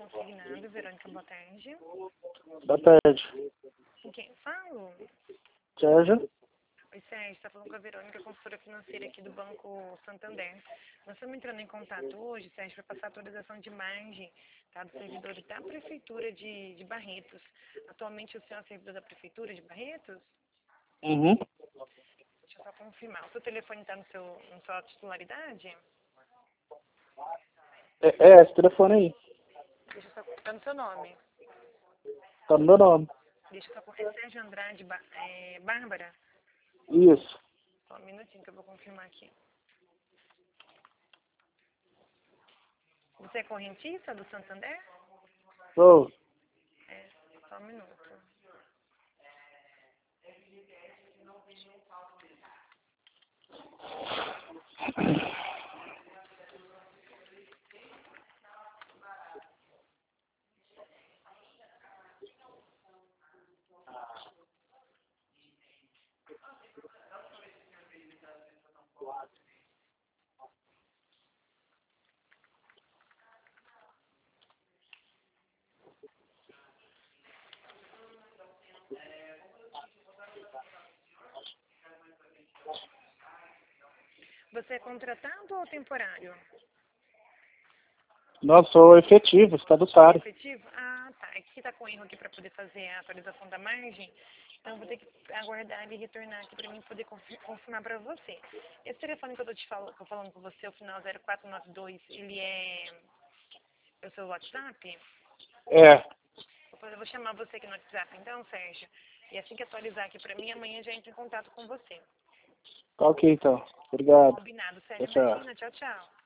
consignado, Verônica, boa tarde. Boa tarde. Com quem falo? Sérgio? Oi, Sérgio, está falando com a Verônica, consultora financeira aqui do Banco Santander. Nós estamos entrando em contato hoje, Sérgio, para passar a atualização de margem, tá, dos servidores da Prefeitura de Barretos. Atualmente o senhor é servidor da Prefeitura de Barretos? Uhum. Deixa eu só confirmar. O seu telefone está na sua titularidade? Esse telefone aí. Deixa eu só... Está no seu nome. Tá no meu nome. Deixa eu só... É Sérgio Andrade Bárbara? Isso. Só um minutinho que eu vou confirmar aqui. Você é correntista do Santander? Sou. É, só um minuto. Você é contratado ou temporário? Não, sou efetivo, estatutário. Efetivo? Ah, tá. É que está com erro aqui para poder fazer a atualização da margem. Então, eu vou ter que aguardar ele retornar aqui para mim poder confirmar para você. Esse telefone que eu estou falando com você, o final 0492, ele é o seu WhatsApp? É. Eu vou chamar você aqui no WhatsApp, então, Sérgio. E assim que atualizar aqui para mim, amanhã já entro em contato com você. Tá ok, então. Obrigado. Combinado, Tchau, Sérgio. tchau. Imagina. Tchau, tchau.